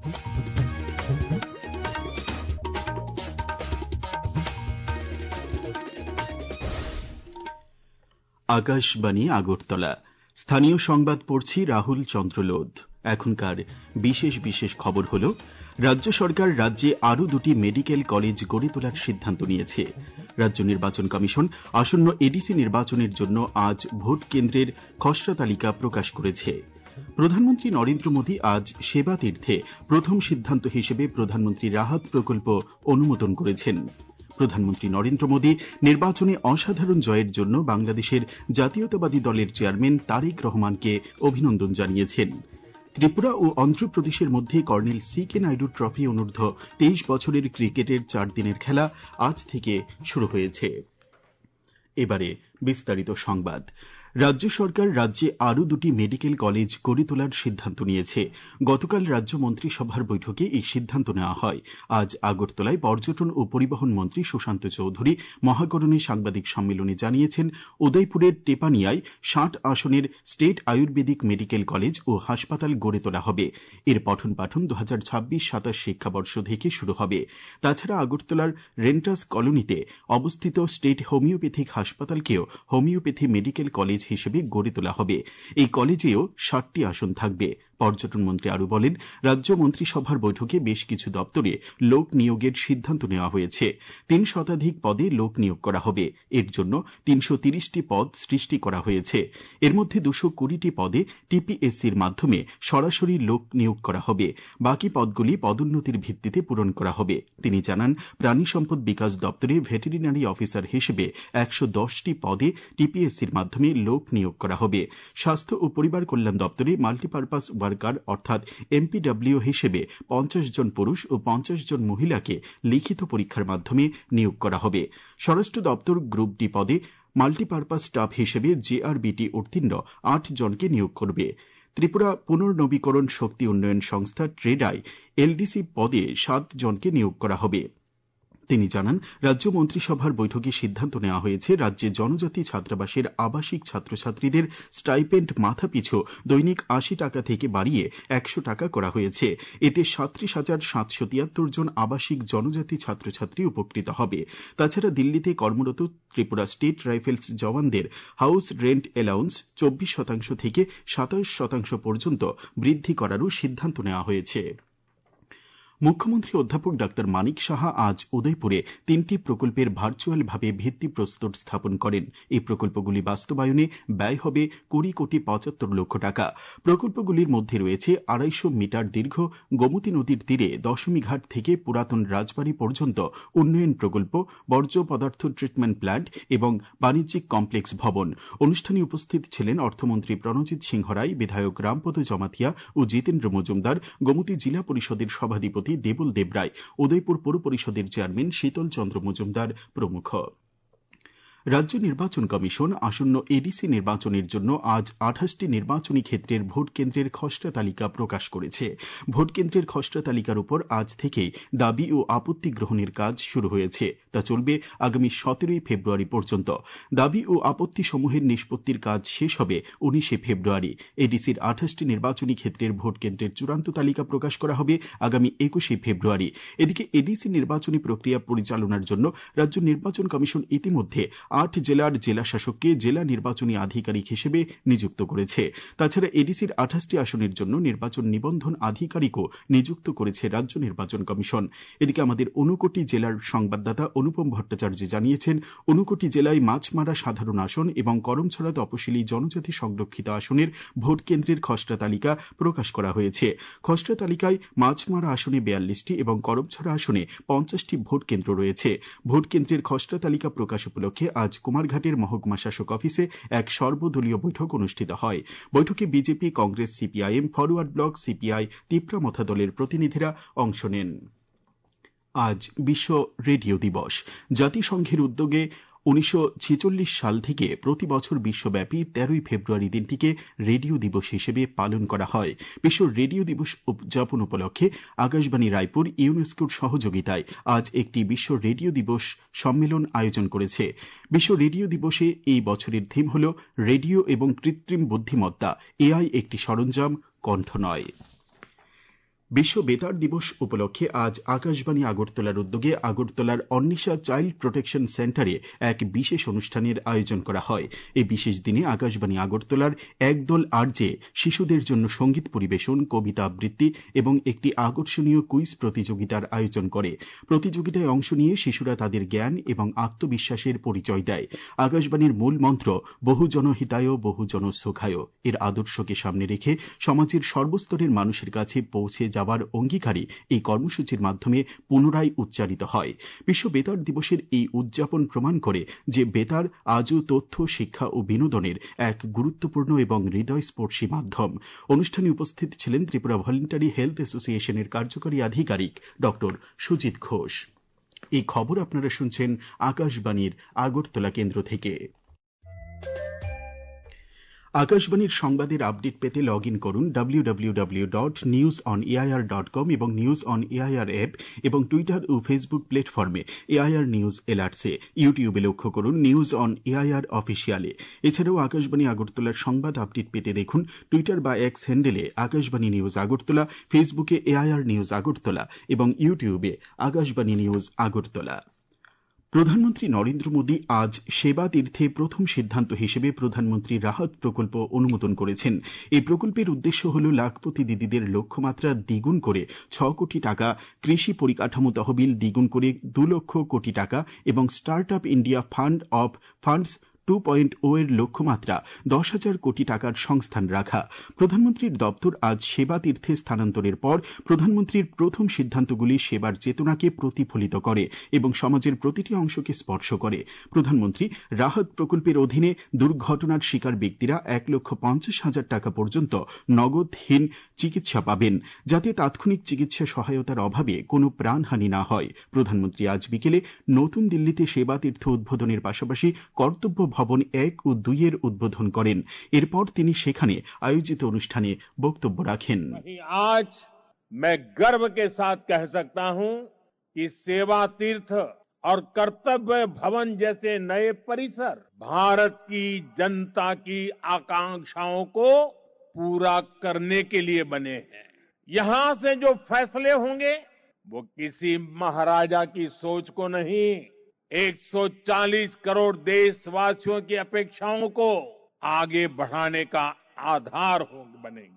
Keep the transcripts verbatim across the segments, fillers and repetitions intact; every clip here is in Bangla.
আকাশবাণী আগরতলা। স্থানীয় সংবাদ পড়ছি রাহুল চন্দ্রলোধ। এখনকার বিশেষ বিশেষ খবর হল, রাজ্য সরকার রাজ্যে আরও দুটি মেডিকেল কলেজ গড়ে তোলার সিদ্ধান্ত নিয়েছে। রাজ্য নির্বাচন কমিশন আসন্ন এডিসি নির্বাচনের জন্য আজ ভোট কেন্দ্রের খসড়া তালিকা প্রকাশ করেছে। প্রধানমন্ত্রী নরেন্দ্র মোদী আজ সেবা তীর্থে প্রথম সিদ্ধান্ত হিসেবে প্রধানমন্ত্রী রাহাত প্রকল্প অনুমোদন করেছেন। প্রধানমন্ত্রী নরেন্দ্র মোদী নির্বাচনে অসাধারণ জয়ের জন্য বাংলাদেশের জাতীয়তাবাদী দলের চেয়ারম্যান তারেক রহমানকে অভিনন্দন জানিয়েছেন। ত্রিপুরা ও অন্ধ্রপ্রদেশের মধ্যে Colonel C K Naidu trophy অনূর্ধ্ব তেইশ বছরের ক্রিকেটের চার দিনের খেলা আজ থেকে শুরু হয়েছে। এবারে বিস্তারিত সংবাদ। রাজ্য সরকার রাজ্যে আরও দুটি মেডিকেল কলেজ গড়ে তোলার সিদ্ধান্ত নিয়েছে। গতকাল রাজ্য মন্ত্রিসভার বৈঠকে এই সিদ্ধান্ত নেওয়া হয়। আজ আগরতলায় পর্যটন ও পরিবহন মন্ত্রী সুশান্ত চৌধুরী মহাকরণে সাংবাদিক সম্মেলনে জানিয়েছেন, উদয়পুরের টেপানিয়ায় ষাট আসনের স্টেট আয়ুর্বেদিক মেডিকেল কলেজ ও হাসপাতাল গড়ে তোলা হবে। এর পঠন পাঠন দু হাজার ছাব্বিশ সাতাশ শিক্ষাবর্ষ থেকে শুরু হবে। তাছাড়া আগরতলার রেন্টাস কলোনিতে অবস্থিত স্টেট হোমিওপ্যাথিক হাসপাতালকেও হোমিওপ্যাথি মেডিকেল কলেজ হিসেবে গড়ে তোলা হবে। এই কলেজেও ষাটটি আসন থাকবে। পর্যটন মন্ত্রী আরও বলেন, রাজ্য মন্ত্রিসভার বৈঠকে বেশ কিছু দপ্তরে লোক নিয়োগের সিদ্ধান্ত নেওয়া হয়েছে। তিন শতাধিক পদে লোক নিয়োগ করা হবে। এর জন্য তিনশো তিরিশটি পদ সৃষ্টি করা হয়েছে। এর মধ্যে দুশো কুড়িটি পদে টিপিএসসির মাধ্যমে সরাসরি লোক নিয়োগ করা হবে। বাকি পদগুলি পদোন্নতির ভিত্তিতে পূরণ করা হবে। তিনি জানান, প্রাণী সম্পদ বিকাশ দপ্তরে ভেটেরিনারি অফিসার হিসেবে একশো দশটি পদে টিপিএসসির মাধ্যমে লোক নিয়োগ করা হবে। স্বাস্থ্য ও পরিবার কল্যাণ দপ্তরে মাল্টিপারপাস ওয়ার্কার অর্থাৎ এমপিডব্লিউ হিসেবে পঞ্চাশ জন পুরুষ ও পঞ্চাশ জন মহিলাকে লিখিত পরীক্ষার মাধ্যমে নিয়োগ করা হবে। স্বরাষ্ট্র দপ্তর গ্রুপ ডি পদে মাল্টিপারপাস স্টাফ হিসেবে জেআরবিটি উত্তীর্ণ আট জনকে নিয়োগ করবে। ত্রিপুরা পুনর্নবীকরণ শক্তি উন্নয়ন সংস্থা ট্রেডায় এলডিসি পদে সাত জনকে নিয়োগ করা হবে। তিনি জানান, রাজ্য মন্ত্রিসভার বৈঠকে সিদ্ধান্ত নেওয়া হয়েছে, রাজ্যে জনজাতি ছাত্রাবাসের আবাসিক ছাত্রছাত্রীদের স্টাইপেন্ড মাথাপিছু দৈনিক আশি টাকা থেকে বাড়িয়ে একশো টাকা করা হয়েছে। এতে সাঁত্রিশ হাজার সাতশো তিয়াত্তর জন আবাসিক জনজাতি ছাত্রছাত্রী উপকৃত হবে। তাছাড়া দিল্লিতে কর্মরত ত্রিপুরা স্টেট রাইফেলস জওয়ানদের হাউস রেন্ট অ্যালাউন্স চব্বিশ শতাংশ থেকে সাতাশ শতাংশ পর্যন্ত বৃদ্ধি করারও সিদ্ধান্ত নেওয়া হয়েছে। মুখ্যমন্ত্রী অধ্যাপক ডাক্তার মানিক সাহা আজ উদয়পুরে তিনটি প্রকল্পের ভার্চুয়ালভাবে ভিত্তিপ্রস্তর স্থাপন করেন। এই প্রকল্পগুলি বাস্তবায়নে ব্যয় হবে কুড়ি কোটি পঁচাত্তর লক্ষ টাকা। প্রকল্পগুলির মধ্যে রয়েছে আড়াইশো মিটার দীর্ঘ গোমতী নদীর তীরে দশমীঘাট থেকে পুরাতন রাজবাড়ী পর্যন্ত উন্নয়ন প্রকল্প, বর্জ্য পদার্থ ট্রিটমেন্ট প্ল্যান্ট এবং বাণিজ্যিক কমপ্লেক্স ভবন। অনুষ্ঠানে উপস্থিত ছিলেন অর্থমন্ত্রী প্রণজিৎ সিংহ রায়, বিধায়ক রামপদ জমাতিয়া ও জিতেন্দ্র মজুমদার, গোমতী জেলা পরিষদের সভাধিপতি দেবল দেবরায়, উদয়পুর পৌর পরিষদের চেয়ারম্যান শীতল চন্দ্র মজুমদার প্রমুখ। রাজ্য নির্বাচন কমিশন আসন্ন এডিসি নির্বাচনের জন্য আজ আঠাশটি নির্বাচনী ক্ষেত্রের ভোট কেন্দ্রের খসড়া তালিকা প্রকাশ করেছে। ভোট কেন্দ্রের খসড়া তালিকার উপর আজ থেকেই দাবি ও আপত্তি গ্রহণের কাজ শুরু হয়েছে। তা চলবে আগামী সতেরোই ফেব্রুয়ারি পর্যন্ত। দাবি ও আপত্তি সমূহের নিষ্পত্তির কাজ শেষ হবে উনিশে ফেব্রুয়ারি। এডিসির আঠাশটি নির্বাচনী ক্ষেত্রের ভোট কেন্দ্রের চূড়ান্ত তালিকা প্রকাশ করা হবে আগামী একুশে ফেব্রুয়ারি। এদিকে এডিসি নির্বাচনী প্রক্রিয়া পরিচালনার জন্য রাজ্য নির্বাচন কমিশন ইতিমধ্যে আট জেলার জেলা শাসককে জেলা নির্বাচনী আধিকারিক হিসেবে নিযুক্ত করেছে। তাছাড়া এডিসির আঠাশটি আসনের জন্য নির্বাচন নিবন্ধন আধিকারিকও নিযুক্ত করেছে রাজ্য নির্বাচন কমিশন। এদিকে আমাদের ঊনকোটি জেলার সংবাদদাতা অনুপম ভট্টাচার্য জানিয়েছেন, ঊনকোটি জেলায় মাছমারা সাধারণ আসন এবং করমছড়া তপশিলি জনজাতি সংরক্ষিত আসনের ভোট কেন্দ্রের খসড়া তালিকা প্রকাশ করা হয়েছে। খসড়া তালিকায় মাছমারা আসনে বিয়াল্লিশটি এবং করমছড়া আসনে পঞ্চাশটি ভোট কেন্দ্র রয়েছে। ভোট কেন্দ্রের খসড়া তালিকা প্রকাশ উপলক্ষে আজ কুমারঘাটের মহকুমা শাসক অফিসে এক সর্বদলীয় বৈঠক অনুষ্ঠিত হয়। বৈঠকে BJP, Congress, CPIM, forward bloc, CPI, Tipra Motha দলের প্রতিনিধিরা অংশ নেন। আজ বিশ্ব রেডিও দিবস। জাতিসংঘের উদ্যোগে উনিশশো ছেচল্লিশ সাল থেকে প্রতি বছর বিশ্বব্যাপী তেরোই ফেব্রুয়ারি দিনটিকে রেডিও দিবস হিসেবে পালন করা হয়। বিশ্ব রেডিও দিবস উদযাপন উপলক্ষে আকাশবাণী রায়পুর ইউনেস্কোর সহযোগিতায় আজ একটি বিশ্ব রেডিও দিবস সম্মেলন আয়োজন করেছে। বিশ্ব রেডিও দিবসে এই বছরের থিম হল রেডিও এবং কৃত্রিম বুদ্ধিমত্তা, এআই একটি সরঞ্জাম, কণ্ঠ নয়। বিশ্ব বেতার দিবস উপলক্ষে আজ আকাশবাণী আগরতলার উদ্যোগে আগরতলার অন্নিশা চাইল্ড প্রোটেকশন সেন্টারে এক বিশেষ অনুষ্ঠানের আয়োজন করা হয়। এই বিশেষ দিনে আকাশবাণী আগরতলার একদল আরজে শিশুদের জন্য সঙ্গীত পরিবেশন, কবিতা আবৃত্তি এবং একটি আকর্ষণীয় কুইজ প্রতিযোগিতার আয়োজন করে। প্রতিযোগিতায় অংশ নিয়ে শিশুরা তাদের জ্ঞান এবং আত্মবিশ্বাসের পরিচয় দেয়। আকাশবাণীর মূল মন্ত্র বহুজন হিতায় বহুজন সুখায় এর আদর্শকে সামনে রেখে সমাজের সর্বস্তরের মানুষের কাছে পৌঁছে যাবার অঙ্গীকারী এই কর্মসূচির মাধ্যমে পুনরায় উচ্চারিত হয়। বিশ্ব বেতার দিবসের এই উদযাপন প্রমাণ করে যে বেতার আজও তথ্য, শিক্ষা ও বিনোদনের এক গুরুত্বপূর্ণ এবং হৃদয়স্পর্শী মাধ্যম। অনুষ্ঠানে উপস্থিত ছিলেন ত্রিপুরা ভলেন্টারি হেলথ অ্যাসোসিয়েশনের কার্যকরী আধিকারিক ডক্টর সুজিত ঘোষ। এই খবর আপনারা শুনছেন আকাশবাণীর আগরতলা কেন্দ্র থেকে। আকাশবাণীর সংবাদের আপডেট পেতে লগ ইন করুন W W W dot news on AIR dot com এবং নিউজ অন এআইআর অ্যাপ এবং টুইটার ও ফেসবুক প্ল্যাটফর্মে এআইআর নিউজ এলার্টসে। ইউটিউবে লক্ষ্য করুন নিউজ অন এআইআর অফিসিয়ালে। এছাড়াও আকাশবাণী আগরতলার সংবাদ আপডেট পেতে দেখুন টুইটার বা এক্স হ্যান্ডেলে আকাশবাণী নিউজ আগরতলা, ফেসবুকে এআইআর নিউজ আগরতলা এবং ইউটিউবে আকাশবাণী নিউজ আগরতলা। প্রধানমন্ত্রী নরেন্দ্র মোদী আজ সেবা তীর্থে প্রথম সিদ্ধান্ত হিসেবে প্রধানমন্ত্রী রাহত প্রকল্প অনুমোদন করেছেন। এই প্রকল্পের উদ্দেশ্য হল লাখপতি দিদিদের লক্ষ্যমাত্রা দ্বিগুণ করে ছ কোটি টাকা, কৃষি পরিকাঠামো তহবিল দ্বিগুণ করে দু লক্ষ কোটি টাকা এবং startup India fund of funds two point O এর লক্ষ্যমাত্রা দশ হাজার কোটি টাকার সংস্থান রাখা। প্রধানমন্ত্রীর দপ্তর আজ সেবা তীর্থে স্থানান্তরের পর প্রধানমন্ত্রীর প্রথম সিদ্ধান্তগুলি সেবার চেতনাকে প্রতিফলিত করে এবং সমাজের প্রতিটি অংশকে স্পর্শ করে। প্রধানমন্ত্রী রাহত প্রকল্পের অধীনে দুর্ঘটনার শিকার ব্যক্তিরা এক লক্ষ পঞ্চাশ হাজার টাকা পর্যন্ত নগদহীন চিকিৎসা পাবেন, যাতে তাৎক্ষণিক চিকিৎসা সহায়তার অভাবে কোনো প্রাণহানি না হয়। প্রধানমন্ত্রী আজ বিকেলে নতুন দিল্লিতে সেবা তীর্থ উদ্বোধনের পাশাপাশি কর্তব্য ভবন এক ও দুই এর উদ্বোধন করেন। এরপর তিনি সেখানে আয়োজিত অনুষ্ঠানে বক্তব্য রাখেন। আজ मैं गर्व के साथ कह सकता हूं कि सेवा तीर्थ और कर्तव्य भवन जैसे नए परिसर भारत की जनता की आकांक्षाओं को पूरा करने के लिए बने हैं। यहां से जो फैसले होंगे वो किसी महाराजा की सोच को नहीं, एक सौ चालीस करोड़ देशवासियों की अपेक्षाओं को आगे बढ़ाने का आधार हो बनेंगे।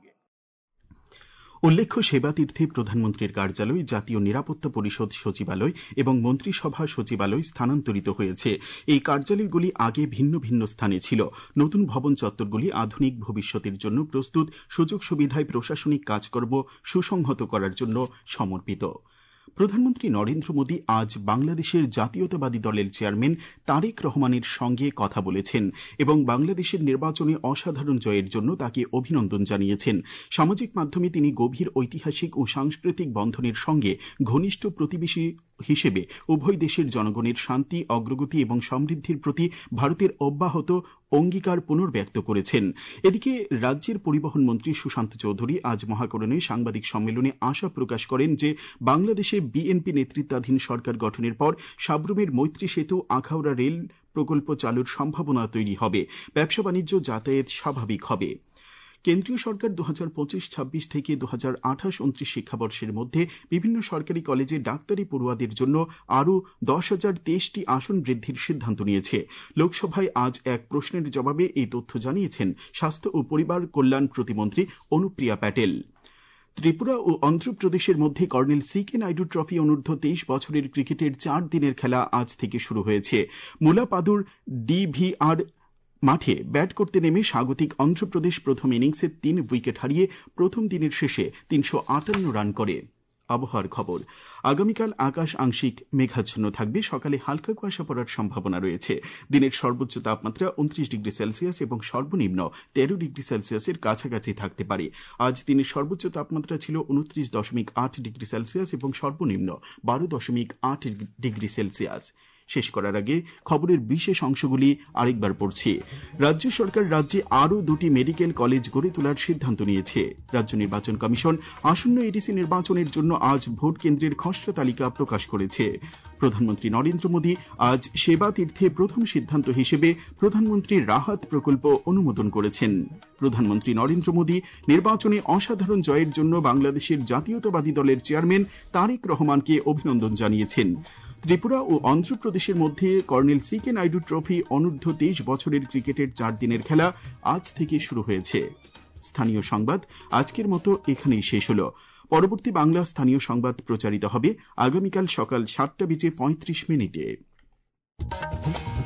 উল্লেখ্য, সেবা তীর্থে প্রধানমন্ত্রীর কার্যালয়, জাতীয় নিরাপত্তা পরিষদ সচিবালয় এবং মন্ত্রিসভা সচিবালয় স্থানান্তরিত হয়েছে। এই কার্যালয়গুলি আগে ভিন্ন ভিন্ন স্থানে ছিল। নতুন ভবন চত্বরগুলি আধুনিক ভবিষ্যতের জন্য প্রস্তুত, সুযোগ সুবিধায় প্রশাসনিক কাজকর্ম সুসংহত করার জন্য সমর্পিত। প্রধানমন্ত্রী নরেন্দ্র মোদী আজ বাংলাদেশের জাতীয়তাবাদী দলের চেয়ারম্যান তারেক রহমানের সঙ্গে কথা বলেছেন এবং বাংলাদেশের নির্বাচনে অসাধারণ জয়ের জন্য তাকে অভিনন্দন জানিয়েছেন। সামাজিক মাধ্যমে তিনি গভীর ঐতিহাসিক ও সাংস্কৃতিক বন্ধনের সঙ্গে ঘনিষ্ঠ প্রতিবেশী হিসেবে উভয় দেশের জনগণের শান্তি, অগ্রগতি এবং সমৃদ্ধির প্রতি ভারতের অব্যাহত অঙ্গীকার পুনর্ব্যক্ত করেছেন। এদিকে রাজ্যের পরিবহন মন্ত্রী সুশান্ত চৌধুরী আজ মহাকরণে সাংবাদিক সম্মেলনে আশা প্রকাশ করেন যে বাংলাদেশে বিএনপি নেতৃত্বাধীন সরকার গঠনের পর সাব্রুমের মৈত্রী সেতু, আখাউড়া রেল প্রকল্প চালুর সম্ভাবনা তৈরি হবে, ব্যবসা বাণিজ্য, যাতায়াত স্বাভাবিক হবে। কেন্দ্রীয় সরকার দু হাজার পঁচিশ ছাব্বিশ থেকে দু হাজার আঠাশ উনত্রিশ শিক্ষাবর্ষের মধ্যে বিভিন্ন সরকারি কলেজে ডাক্তারি পড়ুয়াদের জন্য আরও দশ হাজার তেইশটি আসন বৃদ্ধির সিদ্ধান্ত নিয়েছে। লোকসভায় আজ এক প্রশ্নের জবাবে এই তথ্য জানিয়েছেন স্বাস্থ্য ও পরিবার কল্যাণ প্রতিমন্ত্রী অনুপ্রিয়া প্যাটেল। ত্রিপুরা ও অন্ধ্রপ্রদেশের মধ্যে Colonel C K Naidu trophy অনূর্ধ্ব তেইশ বছরের ক্রিকেটের চার দিনের খেলা আজ থেকে শুরু হয়েছে। মুলাপাদুর ডিভিআর মাঠে ব্যাট করতে নেমে স্বাগতিক অন্ধ্রপ্রদেশ প্রথম ইনিংসে তিন উইকেট হারিয়ে প্রথম দিনের শেষে তিনশো আটান্ন রান করে। আবহাওয়ার খবর। আগামীকাল আকাশ আংশিক মেঘাচ্ছন্ন থাকবে, সকালে হালকা কুয়াশা পড়ার সম্ভাবনা রয়েছে। দিনের সর্বোচ্চ তাপমাত্রা উনত্রিশ ডিগ্রি সেলসিয়াস এবং সর্বনিম্ন তেরো ডিগ্রি সেলসিয়াসের কাছাকাছি থাকতে পারে। আজ দিনের সর্বোচ্চ তাপমাত্রা ছিল উনত্রিশ দশমিক আট ডিগ্রি সেলসিয়াস এবং সর্বনিম্ন বারো দশমিক আট ডিগ্রি সেলসিয়াস। শেষ করার আগে খবরের বিশেষ অংশগুলি আরেকবার পড়ছি। রাজ্য সরকার রাজ্যে আরও দুটি মেডিকেল কলেজ গড়ে তোলার সিদ্ধান্ত নিয়েছে। রাজ্য নির্বাচন কমিশন আসন্ন এডিসি নির্বাচনের জন্য আজ ভোট কেন্দ্রের খসড়া তালিকা প্রকাশ করেছে। প্রধানমন্ত্রী নরেন্দ্র মোদী আজ সেবা তীর্থে প্রথম সিদ্ধান্ত হিসেবে প্রধানমন্ত্রী রাহাত প্রকল্প অনুমোদন করেছেন। প্রধানমন্ত্রী নরেন্দ্র মোদী নির্বাচনে অসাধারণ জয়ের জন্য বাংলাদেশের জাতীয়তাবাদী দলের চেয়ারম্যান তারেক রহমানকে অভিনন্দন জানিয়েছেন। ত্রিপুরা ও অন্ধ্রপ্রদেশের মধ্যে Colonel C K Naidu trophy অনূর্ধ্ব তেইশ বছরের ক্রিকেটের চার দিনের খেলা আজ থেকে শুরু হয়েছে। স্থানীয় সংবাদ আজকের মতো এখানেই শেষ হলো। পরবর্তী বাংলা স্থানীয় সংবাদ প্রচারিত হবে আগামীকাল সকাল সাতটা বেজে পঁয়ত্রিশ মিনিটে।